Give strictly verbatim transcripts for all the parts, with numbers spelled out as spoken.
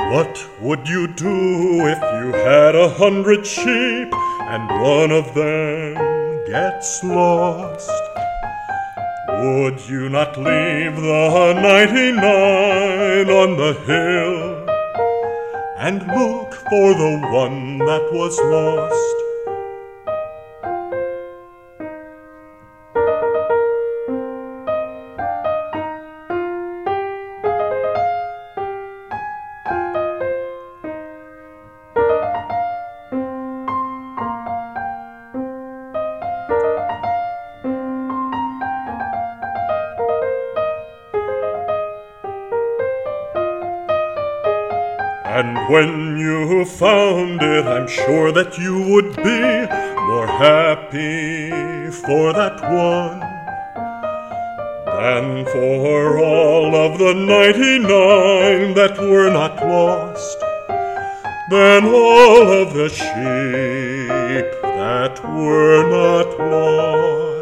What would you do if you had a hundred sheep and one of them gets lost? Would you not leave the ninety-nine on the hill and look for the one that was lost? And when you found it, I'm sure that you would be more happy for that one than for all of the ninety-nine that were not lost, than all of the sheep that were not lost.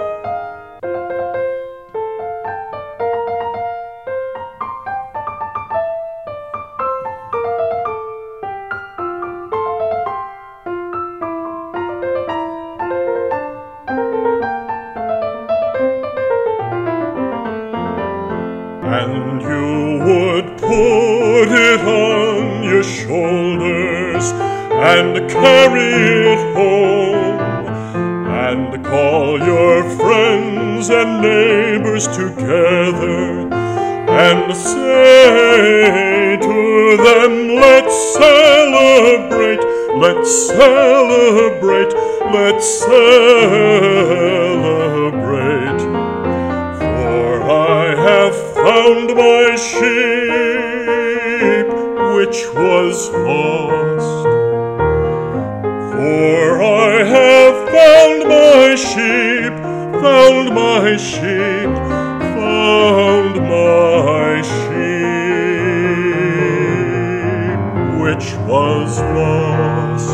And you would put it on your shoulders and carry it home and call your friends and neighbors together and say to them, let's celebrate, let's celebrate, let's celebrate. For I have found my sheep which was lost. For I have found my sheep, found my sheep, found my sheep which was lost.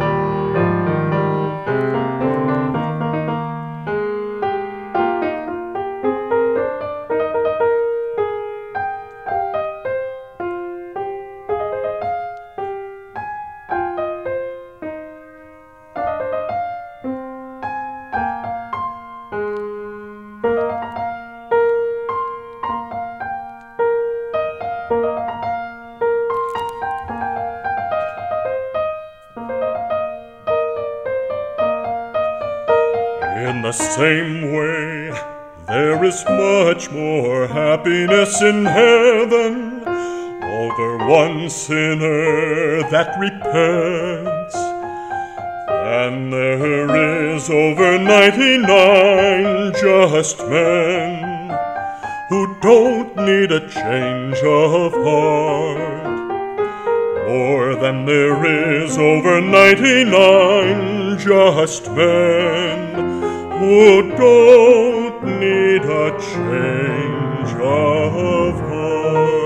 In the same way, there is much more happiness in heaven over one sinner that repents than there is over ninety-nine just men who don't need a change of heart, more than there is over ninety-nine just men who don't need a change of heart.